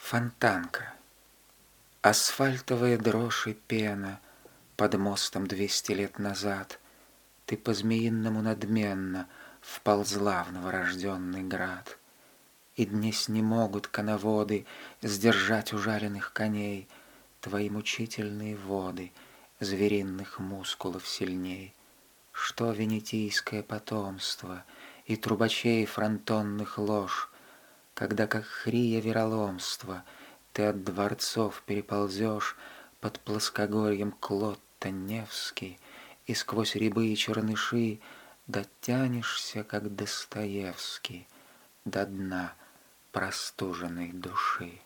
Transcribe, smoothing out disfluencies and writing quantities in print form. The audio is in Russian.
Фонтанка. Асфальтовая дрожь и пена под мостом 200 лет назад. Ты по-змеиному надменно вползла в новорожденный град. И днесь не могут коноводы сдержать ужаленных коней, твои мучительные воды звериных мускулов сильней. Что венетийское потомство и трубачей фронтонных лож, когда, как хрия вероломства, ты от дворцов переползешь под плоскогорьем Клотта Невский и сквозь рябы и черныши дотянешься, как Достоевский, до дна простуженной души.